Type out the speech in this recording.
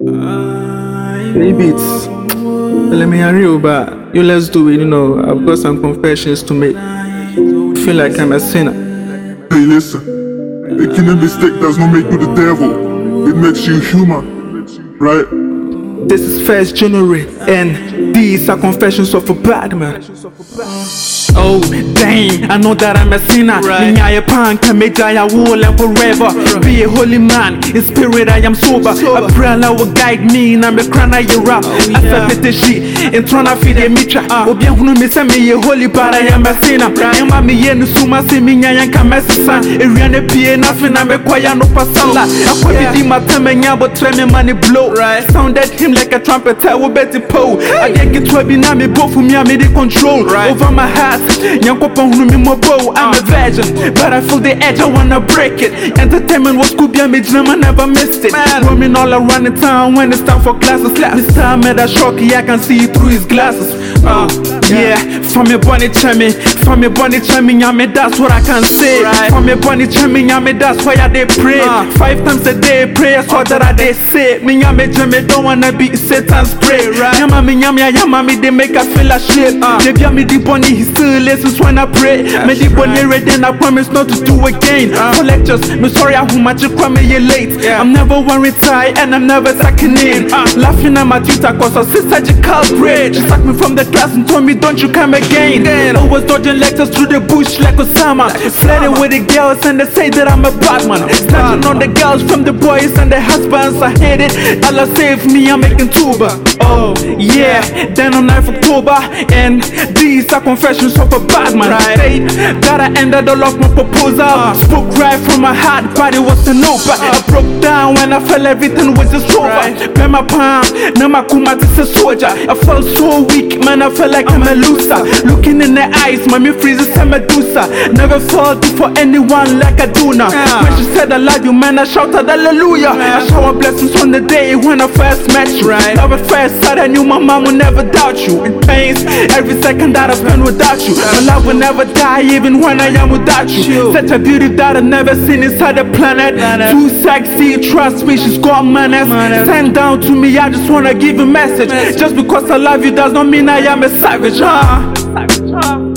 Maybe it's let me hurry you, but you let's do it. I've got some confessions to make. Feel like I'm a sinner. Hey, listen, making a mistake does not make you the devil. It makes you human, right? This is 1st January, and these are confessions of a bad man. Oh, dang, I know that I'm a sinner. Minya pan can make I will and forever. Be a holy man, in spirit I am sober. A prayer will guide me, and I'm a crana you rap. I said the shit, and trying to feed a mitra. Obian who miss me a holy, but I am a sinner. I'm a me and Suma see me and can mess son. It ran a pia nothing, I'm a quiet no pasala. I put it in my time and yabo tell me money blow. Sounded him like a trumpet, I will bet the pole. I get to a binami, both for me, I made it control over my heart. I'm a virgin, but I feel the edge, I wanna break it. Entertainment was good, I never missed it. Roaming all around the town when it's time for classes. This time made a shock, I can see through his glasses. Yeah, from your bunny chiming, I mean that's what I can say. From your bunny chiming, I mean that's why I they pray. 5 times a day, prayers what that I they say. Me I don't wanna be Satan's prey. Yama, they make us feel like shit. They be me the bunny, he still listens when I pray. Me the bunny ready, and I promise not to do again. For lectures, me sorry how much you cry me late. I'm never one retire and I'm never sucking in. Laughing at my tutor cause her sister she culprit. She sucked me from the class and told me don't you come again. Always dodging lectures through the bush like Osama. Flirting with the girls and they say that I'm a bad man. Snatching on the girls from the boys and the husbands. I hate it, Allah save me, I'm making tuba. Oh yeah, then on 9th October, and these are confessions of a bad man. Said that I ended all of my proposal. Spoke right from my heart, but it wasn't over. I broke down when I felt everything was just over. Pay my palm, now my kuma is a soldier. I felt so weak, man, I felt like I'm a loser. Looking in the eyes, mommy freezes a Medusa. Never felt for anyone like I do now. When she said I love you, man, I shouted hallelujah. I shower blessings on the day when I first met you. Love at first sight, I knew my mom would never doubt you. It pains every second that I spend without you. My love will never die even when I am without you. Such a beauty that I've never seen inside the planet. Too sexy, trust me, she's got manners. Send down to me, I just wanna give a message. Just because I love you does not mean I am a savage.